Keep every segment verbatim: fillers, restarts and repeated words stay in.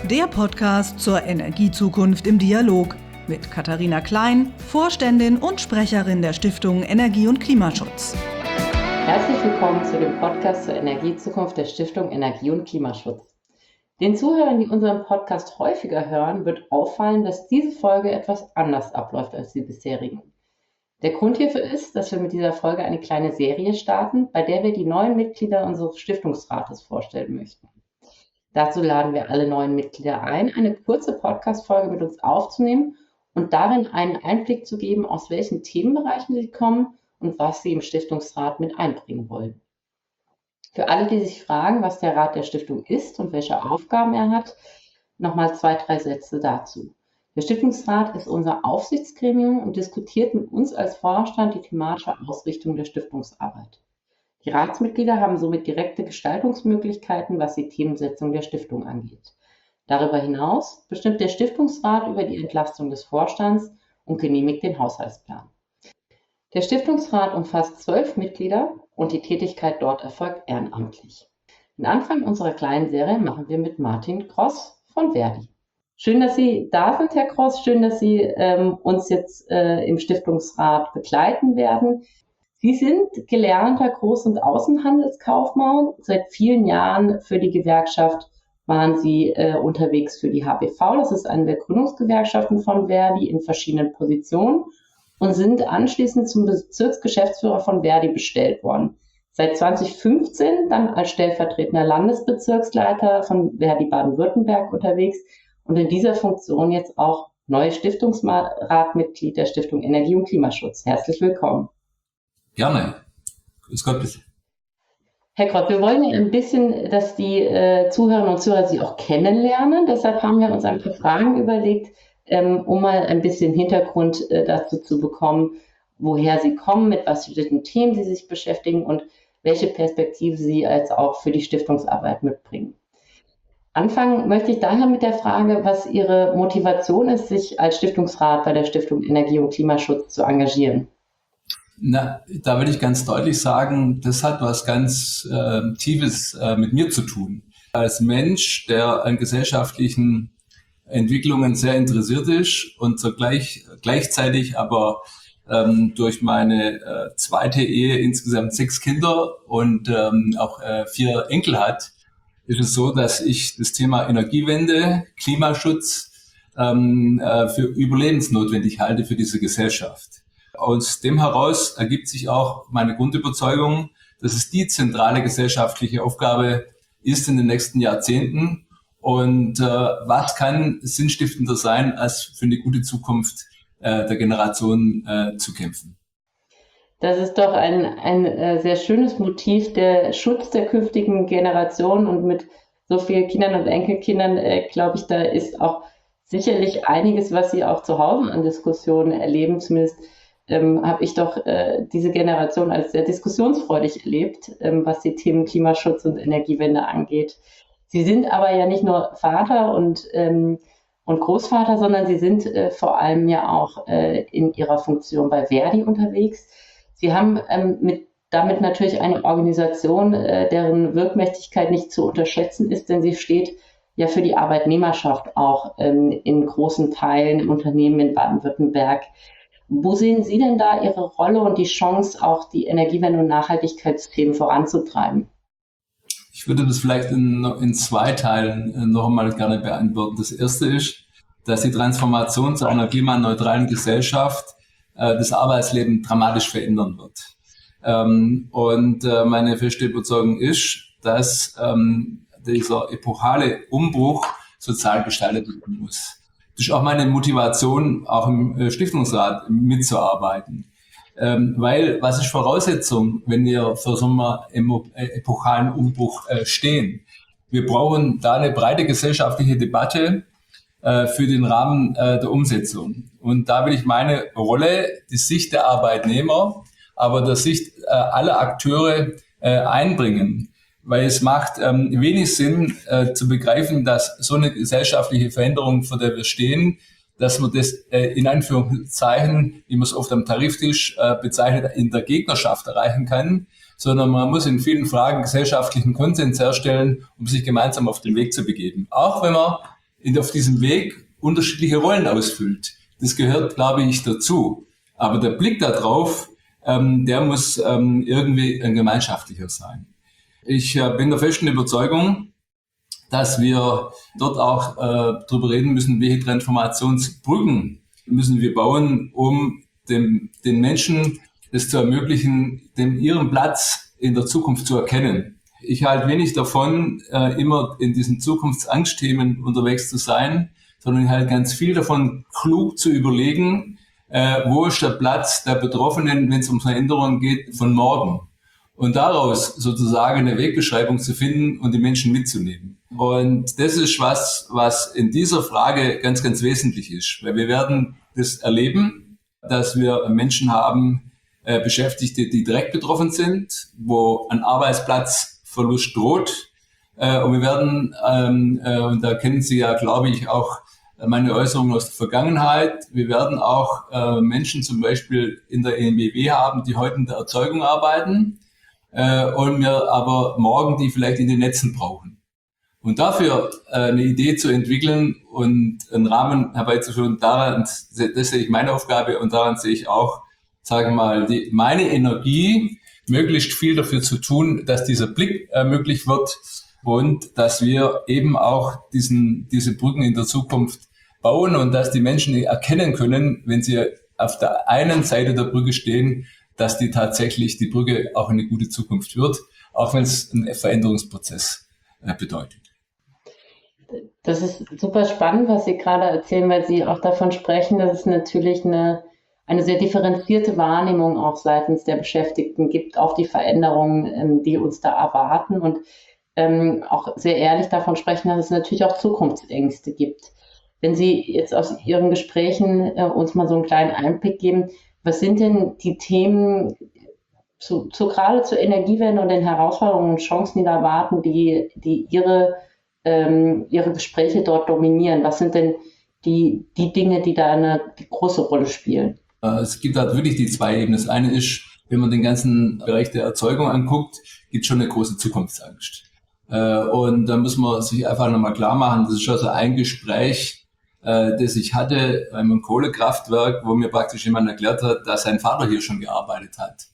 der Podcast zur Energiezukunft im Dialog mit Katharina Klein, Vorständin und Sprecherin der Stiftung Energie- und Klimaschutz. Herzlich willkommen zu dem Podcast zur Energiezukunft der Stiftung Energie- und Klimaschutz. Den Zuhörern, die unseren Podcast häufiger hören, wird auffallen, dass diese Folge etwas anders abläuft als die bisherigen. Der Grund hierfür ist, dass wir mit dieser Folge eine kleine Serie starten, bei der wir die neuen Mitglieder unseres Stiftungsrates vorstellen möchten. Dazu laden wir alle neuen Mitglieder ein, eine kurze Podcast-Folge mit uns aufzunehmen und darin einen Einblick zu geben, aus welchen Themenbereichen sie kommen und was sie im Stiftungsrat mit einbringen wollen. Für alle, die sich fragen, was der Rat der Stiftung ist und welche Aufgaben er hat, nochmal zwei, drei Sätze dazu. Der Stiftungsrat ist unser Aufsichtsgremium und diskutiert mit uns als Vorstand die thematische Ausrichtung der Stiftungsarbeit. Die Ratsmitglieder haben somit direkte Gestaltungsmöglichkeiten, was die Themensetzung der Stiftung angeht. Darüber hinaus bestimmt der Stiftungsrat über die Entlastung des Vorstands und genehmigt den Haushaltsplan. Der Stiftungsrat umfasst zwölf Mitglieder und die Tätigkeit dort erfolgt ehrenamtlich. Den Anfang unserer kleinen Serie machen wir mit Martin Gross von Verdi. Schön, dass Sie da sind, Herr Gross. Schön, dass Sie ähm, uns jetzt äh, im Stiftungsrat begleiten werden. Sie sind gelernter Groß- und Außenhandelskaufmann. Seit vielen Jahren für die Gewerkschaft waren Sie äh, unterwegs für die H B V. Das ist eine der Gründungsgewerkschaften von Verdi in verschiedenen Positionen und sind anschließend zum Bezirksgeschäftsführer von Verdi bestellt worden. Seit zwanzig fünfzehn dann als stellvertretender Landesbezirksleiter von Verdi Baden-Württemberg unterwegs und in dieser Funktion jetzt auch neues Stiftungsratmitglied der Stiftung Energie- und Klimaschutz. Herzlich willkommen. Gerne. Grüß Gott, bitte. Herr Grott, wir wollen ja ein bisschen, dass die äh, Zuhörerinnen und Zuhörer Sie auch kennenlernen. Deshalb haben wir uns ein paar Fragen überlegt, ähm, um mal ein bisschen Hintergrund äh, dazu zu bekommen, woher Sie kommen, mit was für den Themen Sie sich beschäftigen und welche Perspektive Sie als auch für die Stiftungsarbeit mitbringen. Anfangen möchte ich daher mit der Frage, was Ihre Motivation ist, sich als Stiftungsrat bei der Stiftung Energie- und Klimaschutz zu engagieren. Na, da will ich ganz deutlich sagen, das hat was ganz äh, Tiefes äh, mit mir zu tun. Als Mensch, der an gesellschaftlichen Entwicklungen sehr interessiert ist und zugleich gleichzeitig aber ähm, durch meine äh, zweite Ehe insgesamt sechs Kinder und ähm, auch äh, vier Enkel hat, ist es so, dass ich das Thema Energiewende, Klimaschutz ähm, äh, für überlebensnotwendig halte für diese Gesellschaft. Aus dem heraus ergibt sich auch meine Grundüberzeugung, dass es die zentrale gesellschaftliche Aufgabe ist in den nächsten Jahrzehnten. Und äh, was kann sinnstiftender sein, als für eine gute Zukunft äh, der Generation äh, zu kämpfen? Das ist doch ein, ein äh, sehr schönes Motiv, der Schutz der künftigen Generation. Und mit so vielen Kindern und Enkelkindern, äh, glaube ich, da ist auch sicherlich einiges, was Sie auch zu Hause an Diskussionen erleben. Zumindest ähm, habe ich doch äh, diese Generation als sehr diskussionsfreudig erlebt, ähm, was die Themen Klimaschutz und Energiewende angeht. Sie sind aber ja nicht nur Vater und, ähm, und Großvater, sondern Sie sind äh, vor allem ja auch äh, in Ihrer Funktion bei Verdi unterwegs. Sie haben ähm, mit, damit natürlich eine Organisation, äh, deren Wirkmächtigkeit nicht zu unterschätzen ist, denn sie steht ja für die Arbeitnehmerschaft auch ähm, in großen Teilen im Unternehmen in Baden-Württemberg. Wo sehen Sie denn da Ihre Rolle und die Chance, auch die Energiewende- und Nachhaltigkeitsthemen voranzutreiben? Ich würde das vielleicht in, in zwei Teilen noch einmal gerne beantworten. Das erste ist, dass die Transformation zu einer klimaneutralen Gesellschaft äh, das Arbeitsleben dramatisch verändern wird. Ähm, und äh, meine feste Überzeugung ist, dass ähm, dieser epochale Umbruch sozial gestaltet werden muss. Das ist auch meine Motivation, auch im Stiftungsrat mitzuarbeiten. Ähm, weil, was ist Voraussetzung, wenn wir für so einen epochalen Umbruch äh, stehen? Wir brauchen da eine breite gesellschaftliche Debatte äh, für den Rahmen äh, der Umsetzung. Und da will ich meine Rolle, die Sicht der Arbeitnehmer, aber der Sicht äh, aller Akteure äh, einbringen. Weil es macht ähm, wenig Sinn äh, zu begreifen, dass so eine gesellschaftliche Veränderung, vor der wir stehen, dass man das äh, in Anführungszeichen, wie man es oft am Tariftisch äh, bezeichnet, in der Gegnerschaft erreichen kann, sondern man muss in vielen Fragen gesellschaftlichen Konsens herstellen, um sich gemeinsam auf den Weg zu begeben. Auch wenn man in, auf diesem Weg unterschiedliche Rollen ausfüllt. Das gehört, glaube ich, dazu. Aber der Blick darauf, ähm, der muss ähm, irgendwie ein gemeinschaftlicher sein. Ich äh, bin der festen Überzeugung, dass wir dort auch äh, darüber reden müssen, welche Transformationsbrücken müssen wir bauen, um dem, den Menschen es zu ermöglichen, den, ihren Platz in der Zukunft zu erkennen. Ich halte wenig davon, äh, immer in diesen Zukunftsangstthemen unterwegs zu sein, sondern ich halte ganz viel davon, klug zu überlegen, äh, wo ist der Platz der Betroffenen, wenn es um Veränderungen geht, von morgen. Und daraus sozusagen eine Wegbeschreibung zu finden und die Menschen mitzunehmen. Und das ist was, was in dieser Frage ganz, ganz wesentlich ist. Weil wir werden das erleben, dass wir Menschen haben, äh, Beschäftigte, die direkt betroffen sind, wo ein Arbeitsplatzverlust droht. Äh, und wir werden, ähm, äh, und da kennen Sie ja, glaube ich, auch meine Äußerungen aus der Vergangenheit. Wir werden auch äh, Menschen zum Beispiel in der E M B W haben, die heute in der Erzeugung arbeiten äh, und wir aber morgen die vielleicht in den Netzen brauchen. Und dafür äh, eine Idee zu entwickeln und einen Rahmen herbeizuführen, daran, das sehe ich meine Aufgabe und daran sehe ich auch, sagen wir mal, die, meine Energie, möglichst viel dafür zu tun, dass dieser Blick äh, möglich wird und dass wir eben auch diesen, diese Brücken in der Zukunft bauen und dass die Menschen erkennen können, wenn sie auf der einen Seite der Brücke stehen, dass die tatsächlich die Brücke auch eine gute Zukunft wird, auch wenn es einen Veränderungsprozess äh, bedeutet. Das ist super spannend, was Sie gerade erzählen, weil Sie auch davon sprechen, dass es natürlich eine, eine sehr differenzierte Wahrnehmung auch seitens der Beschäftigten gibt auf die Veränderungen, die uns da erwarten und ähm, auch sehr ehrlich davon sprechen, dass es natürlich auch Zukunftsängste gibt. Wenn Sie jetzt aus Ihren Gesprächen äh, uns mal so einen kleinen Einblick geben, was sind denn die Themen zu, zu gerade zur Energiewende und den Herausforderungen und Chancen, die da warten, die, die Ihre Ähm, ihre Gespräche dort dominieren? Was sind denn die, die Dinge, die da eine die große Rolle spielen? Es gibt halt wirklich die zwei Ebenen. Das eine ist, wenn man den ganzen Bereich der Erzeugung anguckt, gibt es schon eine große Zukunftsangst. Und da muss man sich einfach nochmal klar machen, das ist also ein Gespräch, das ich hatte bei einem Kohlekraftwerk, wo mir praktisch jemand erklärt hat, dass sein Vater hier schon gearbeitet hat.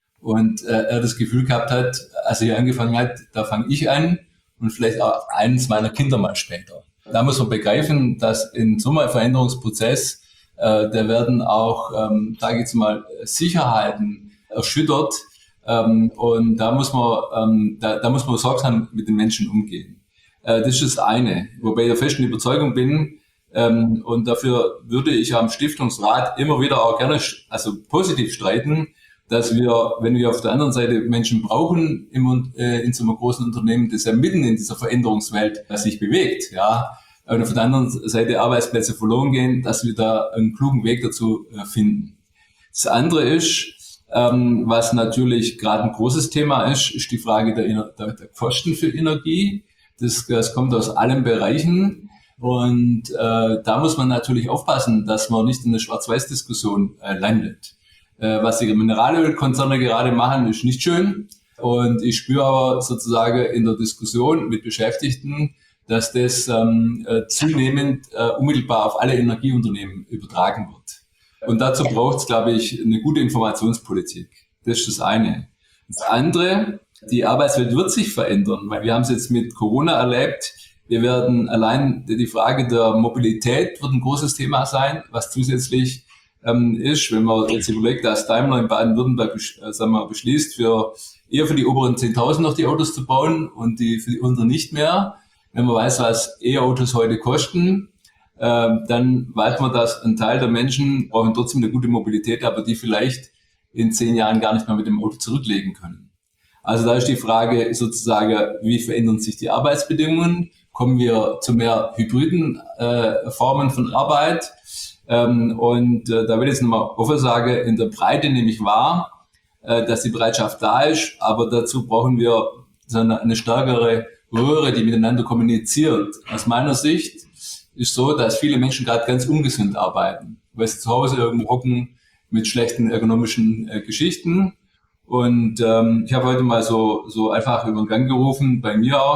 Und er das Gefühl gehabt hat, als er hier angefangen hat, da fange ich an, und vielleicht auch eines meiner Kinder mal später. Da muss man begreifen, dass in so einem Veränderungsprozess, äh, da werden auch, ähm, sage ich jetzt mal, Sicherheiten erschüttert. Ähm, und da muss man, ähm, da, da muss man sorgsam mit den Menschen umgehen. Äh, das ist das eine. Wobei ich der festen Überzeugung bin, ähm, und dafür würde ich am Stiftungsrat immer wieder auch gerne, also positiv streiten, dass wir, wenn wir auf der anderen Seite Menschen brauchen im, äh, in so einem großen Unternehmen, das ja mitten in dieser Veränderungswelt sich bewegt, ja, und auf der anderen Seite Arbeitsplätze verloren gehen, dass wir da einen klugen Weg dazu äh, finden. Das andere ist, ähm, was natürlich gerade ein großes Thema ist, ist die Frage der, der, der Kosten für Energie. Das, das kommt aus allen Bereichen und äh, da muss man natürlich aufpassen, dass man nicht in eine Schwarz-Weiß-Diskussion äh, landet. Was die Mineralölkonzerne gerade machen, ist nicht schön. Und ich spüre aber sozusagen in der Diskussion mit Beschäftigten, dass das ähm, zunehmend äh, unmittelbar auf alle Energieunternehmen übertragen wird. Und dazu braucht es, glaube ich, eine gute Informationspolitik. Das ist das eine. Das andere, die Arbeitswelt wird sich verändern, weil wir haben es jetzt mit Corona erlebt. Wir werden allein die Frage der Mobilität wird ein großes Thema sein, was zusätzlich Ähm, ist, wenn man jetzt überlegt, dass Daimler in Baden-Württemberg äh, sagen wir, beschließt, für eher für die oberen zehntausend noch die Autos zu bauen und die für die unteren nicht mehr. Wenn man weiß, was E-Autos heute kosten, äh, dann weiß man, dass ein Teil der Menschen brauchen trotzdem eine gute Mobilität, aber die vielleicht in zehn Jahren gar nicht mehr mit dem Auto zurücklegen können. Also da ist die Frage sozusagen, wie verändern sich die Arbeitsbedingungen? Kommen wir zu mehr hybriden äh, Formen von Arbeit? Ähm, und äh, da will ich jetzt nochmal offen sagen, in der Breite nehme ich wahr, äh, dass die Bereitschaft da ist, aber dazu brauchen wir so eine, eine stärkere Röhre, die miteinander kommuniziert. Aus meiner Sicht ist so, dass viele Menschen gerade ganz ungesund arbeiten, weil sie zu Hause irgendwo hocken mit schlechten ergonomischen äh, Geschichten. Und ähm, ich habe heute mal so so einfach über den Gang gerufen, bei mir auch,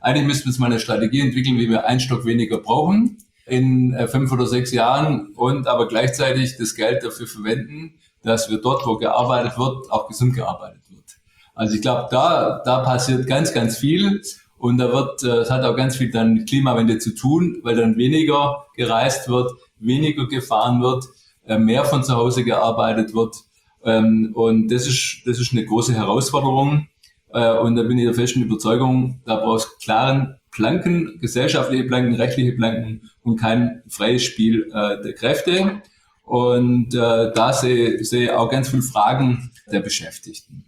eigentlich müssten wir jetzt mal eine Strategie entwickeln, wie wir einen Stock weniger brauchen in äh, fünf oder sechs Jahren und aber gleichzeitig das Geld dafür verwenden, dass wir dort, wo gearbeitet wird, auch gesund gearbeitet wird. Also ich glaube, da da passiert ganz, ganz viel und da wird, äh, es hat auch ganz viel dann mit Klimawende zu tun, weil dann weniger gereist wird, weniger gefahren wird, äh, mehr von zu Hause gearbeitet wird ähm, und das ist das ist eine große Herausforderung äh, und da bin ich der festen Überzeugung, da brauchst du klaren Planken, gesellschaftliche Planken, rechtliche Planken und kein freies Spiel äh, der Kräfte. Und äh, da sehe ich auch ganz viele Fragen der Beschäftigten.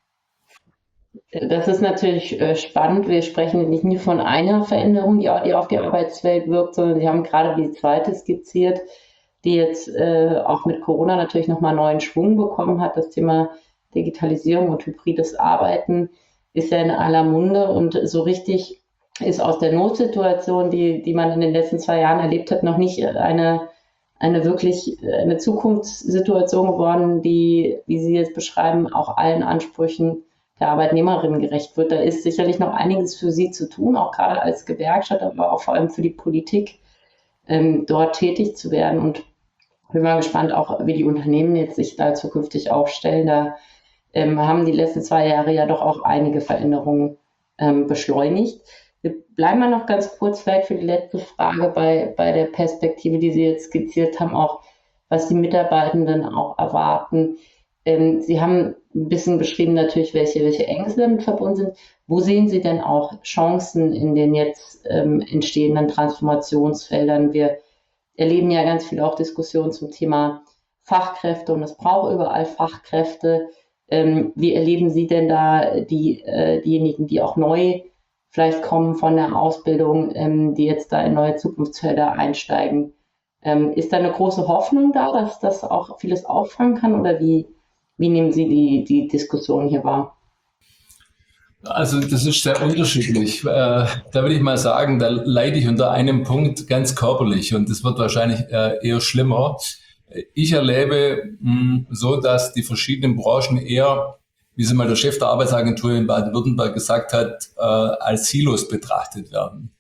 Das ist natürlich äh, spannend. Wir sprechen nicht nur von einer Veränderung, die, die auf die Arbeitswelt wirkt, sondern Sie haben gerade die zweite skizziert, die jetzt äh, auch mit Corona natürlich nochmal neuen Schwung bekommen hat. Das Thema Digitalisierung und hybrides Arbeiten ist ja in aller Munde und so richtig ist aus der Notsituation, die, die man in den letzten zwei Jahren erlebt hat, noch nicht eine, eine wirklich eine Zukunftssituation geworden, die, wie Sie jetzt beschreiben, auch allen Ansprüchen der Arbeitnehmerinnen gerecht wird. Da ist sicherlich noch einiges für Sie zu tun, auch gerade als Gewerkschaft, aber auch vor allem für die Politik, ähm, dort tätig zu werden. Und ich bin mal gespannt, auch wie die Unternehmen jetzt sich da zukünftig aufstellen. Da ähm, haben die letzten zwei Jahre ja doch auch einige Veränderungen ähm, beschleunigt. Wir bleiben mal noch ganz kurz vielleicht für die letzte Frage bei, bei der Perspektive, die Sie jetzt skizziert haben, auch was die Mitarbeitenden auch erwarten. Ähm, Sie haben ein bisschen beschrieben natürlich, welche, welche Ängste damit verbunden sind. Wo sehen Sie denn auch Chancen in den jetzt ähm, entstehenden Transformationsfeldern? Wir erleben ja ganz viel auch Diskussionen zum Thema Fachkräfte und es braucht überall Fachkräfte. Ähm, wie erleben Sie denn da die, äh, diejenigen, die auch neu vielleicht kommen von der Ausbildung, ähm, die jetzt da in neue Zukunftsfelder einsteigen? Ähm, ist da eine große Hoffnung da, dass das auch vieles auffangen kann oder wie, wie nehmen Sie die, die Diskussion hier wahr? Also das ist sehr unterschiedlich. Äh, da würde ich mal sagen, da leide ich unter einem Punkt ganz körperlich und das wird wahrscheinlich äh, eher schlimmer. Ich erlebe mh, so, dass die verschiedenen Branchen eher, wie es mal der Chef der Arbeitsagentur in Baden-Württemberg gesagt hat, äh, als Silos betrachtet werden.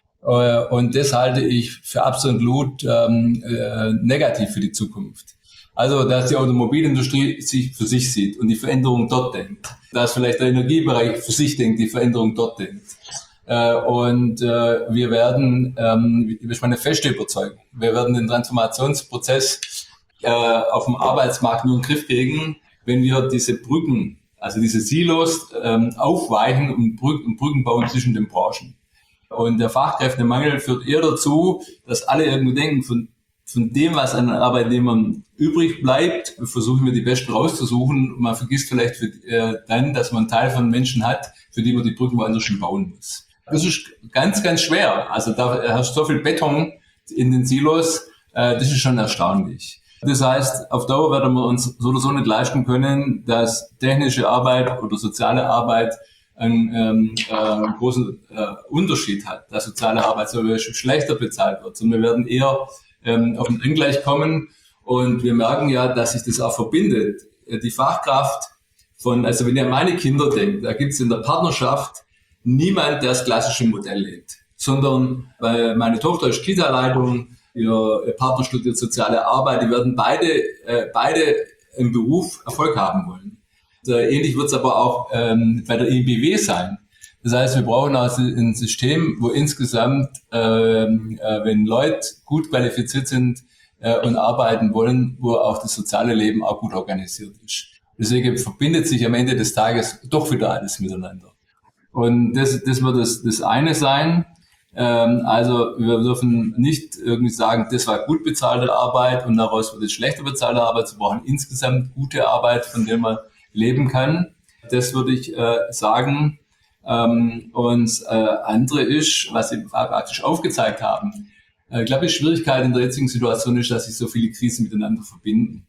Äh, und das halte ich für absolut ähm, äh, negativ für die Zukunft. Also, dass die Automobilindustrie sich für sich sieht und die Veränderung dort denkt. Dass vielleicht der Energiebereich für sich denkt, die Veränderung dort denkt. Äh, und äh, wir werden, ähm, das ist meine feste Überzeugung, wir werden den Transformationsprozess äh, auf dem Arbeitsmarkt nur in den Griff kriegen, wenn wir diese Brücken, also diese Silos ähm, aufweichen und Brücken, und Brücken bauen zwischen den Branchen. Und der Fachkräftemangel führt eher dazu, dass alle irgendwie denken, von, von dem, was an Arbeitnehmern übrig bleibt, versuchen wir die Besten rauszusuchen. Und man vergisst vielleicht für, äh, dann, dass man einen Teil von Menschen hat, für die man die Brücken woanders schon bauen muss. Das ist ganz, ganz schwer. Also da hast du so viel Beton in den Silos, äh, das ist schon erstaunlich. Das heißt, auf Dauer werden wir uns so oder so nicht leisten können, dass technische Arbeit oder soziale Arbeit einen ähm, äh, großen äh, Unterschied hat, dass soziale Arbeit so schlechter bezahlt wird, sondern wir werden eher ähm, auf ein Angleich kommen und wir merken ja, dass sich das auch verbindet. Die Fachkraft von, also wenn ihr an meine Kinder denkt, da gibt es in der Partnerschaft niemand, der das klassische Modell lebt, sondern weil meine Tochter ist Kita-Leitung, ihr Partner studiert soziale Arbeit, die werden beide, äh, beide im Beruf Erfolg haben wollen. Ähnlich wird es aber auch ähm, bei der I B W sein. Das heißt, wir brauchen also ein System, wo insgesamt, ähm, äh, wenn Leute gut qualifiziert sind äh, und arbeiten wollen, wo auch das soziale Leben auch gut organisiert ist. Deswegen verbindet sich am Ende des Tages doch wieder alles miteinander. Und das, das wird das, das eine sein. Ähm, also wir dürfen nicht irgendwie sagen, das war gut bezahlte Arbeit und daraus wird es schlechter bezahlte Arbeit. Wir brauchen insgesamt gute Arbeit, von der man leben kann. Das würde ich äh, sagen. Ähm, und äh, andere ist, was Sie praktisch aufgezeigt haben. Äh, ich glaube, die Schwierigkeit in der jetzigen Situation ist, dass sich so viele Krisen miteinander verbinden.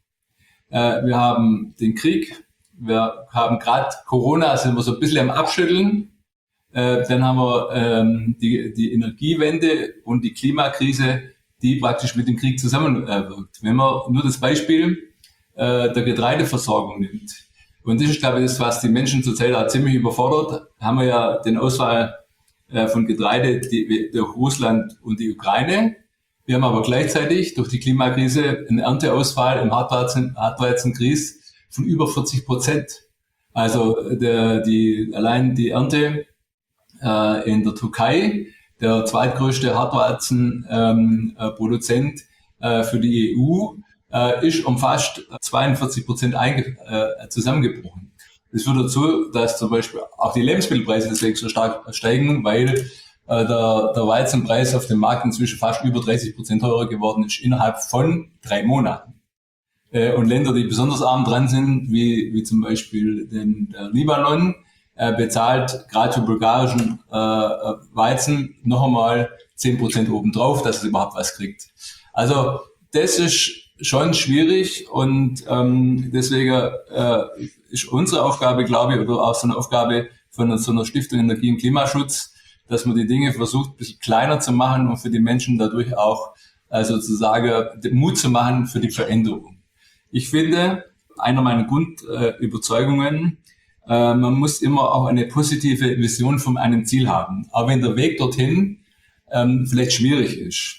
Äh, wir haben den Krieg, wir haben gerade Corona, sind wir so ein bisschen am Abschütteln. Äh, dann haben wir ähm, die, die Energiewende und die Klimakrise, die praktisch mit dem Krieg zusammenwirkt. Wenn man nur das Beispiel äh, der Getreideversorgung nimmt, und das ist, glaube ich, das, was die Menschen zurzeit auch ziemlich überfordert, haben wir ja den Ausfall äh, von Getreide die, durch Russland und die Ukraine. Wir haben aber gleichzeitig durch die Klimakrise einen Ernteausfall im Hartweizen, Hartweizengrieß von über vierzig Prozent. Also der, die, allein die Ernte äh, in der Türkei, der zweitgrößte Hartweizenproduzent ähm, äh, für die E U, äh, ist um fast zweiundvierzig Prozent einge, äh, zusammengebrochen. Das führt dazu, dass zum Beispiel auch die Lebensmittelpreise deswegen so stark steigen, weil äh, der, der Weizenpreis auf dem Markt inzwischen fast über dreißig Prozent teurer geworden ist innerhalb von drei Monaten. Äh, und Länder, die besonders arm dran sind, wie, wie zum Beispiel den, der Libanon, äh, bezahlt gerade für bulgarischen äh, Weizen noch einmal zehn Prozent obendrauf, dass es überhaupt was kriegt. Also das ist schon schwierig und ähm, deswegen äh, ist unsere Aufgabe, glaube ich, oder auch so eine Aufgabe von so einer Stiftung Energie- und Klimaschutz, dass man die Dinge versucht, ein bisschen kleiner zu machen und für die Menschen dadurch auch äh, sozusagen den Mut zu machen für die Veränderung. Ich finde, einer meiner Grundüberzeugungen, äh, äh, man muss immer auch eine positive Vision von einem Ziel haben, auch wenn der Weg dorthin ähm, vielleicht schwierig ist.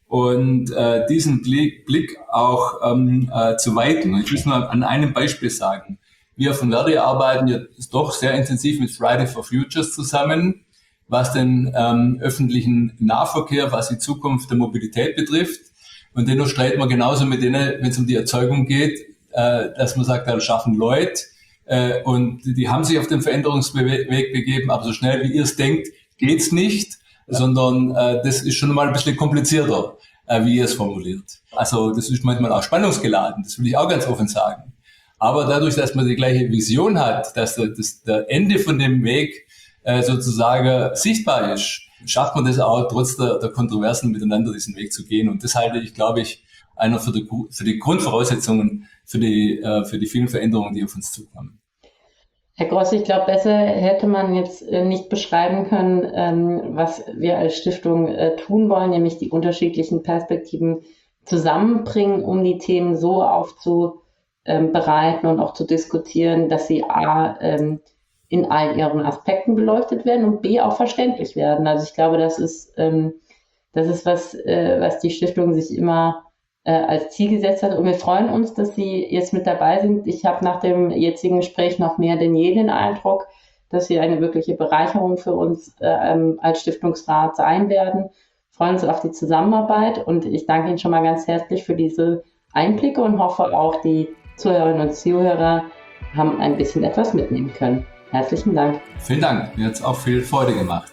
Und äh, diesen Blick, Blick auch ähm, äh, zu weiten. Ich will es nur an einem Beispiel sagen. Wir von Verdi arbeiten jetzt doch sehr intensiv mit Friday for Futures zusammen, was den ähm, öffentlichen Nahverkehr, was die Zukunft der Mobilität betrifft. Und dennoch streiten wir genauso mit denen, wenn es um die Erzeugung geht, äh, dass man sagt, da schaffen Leute äh, und die haben sich auf den Veränderungsweg begeben, aber so schnell wie ihr es denkt, geht's nicht. Sondern äh, das ist schon mal ein bisschen komplizierter, äh, wie ihr es formuliert. Also das ist manchmal auch spannungsgeladen, das will ich auch ganz offen sagen. Aber dadurch, dass man die gleiche Vision hat, dass der, das, der Ende von dem Weg äh, sozusagen sichtbar ist, schafft man das auch trotz der, der Kontroversen miteinander diesen Weg zu gehen. Und das halte ich, glaube ich, einer für die, für die Grundvoraussetzungen für die, äh, für die vielen Veränderungen, die auf uns zukommen. Herr Gross, ich glaube, besser hätte man jetzt äh, nicht beschreiben können, ähm, was wir als Stiftung äh, tun wollen, nämlich die unterschiedlichen Perspektiven zusammenbringen, um die Themen so aufzubereiten und auch zu diskutieren, dass sie a, ähm, in all ihren Aspekten beleuchtet werden und b, auch verständlich werden. Also ich glaube, das ist, ähm, das ist was, äh, was die Stiftung sich immer als Ziel gesetzt hat. Und wir freuen uns, dass Sie jetzt mit dabei sind. Ich habe nach dem jetzigen Gespräch noch mehr denn je den Eindruck, dass Sie eine wirkliche Bereicherung für uns äh, als Stiftungsrat sein werden. Wir freuen uns auf die Zusammenarbeit und ich danke Ihnen schon mal ganz herzlich für diese Einblicke und hoffe auch, die Zuhörerinnen und Zuhörer haben ein bisschen etwas mitnehmen können. Herzlichen Dank. Vielen Dank. Mir hat es auch viel Freude gemacht.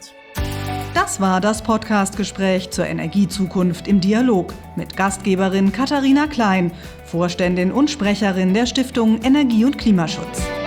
Das war das Podcast-Gespräch zur Energiezukunft im Dialog mit Gastgeberin Katharina Klein, Vorständin und Sprecherin der Stiftung Energie- und Klimaschutz.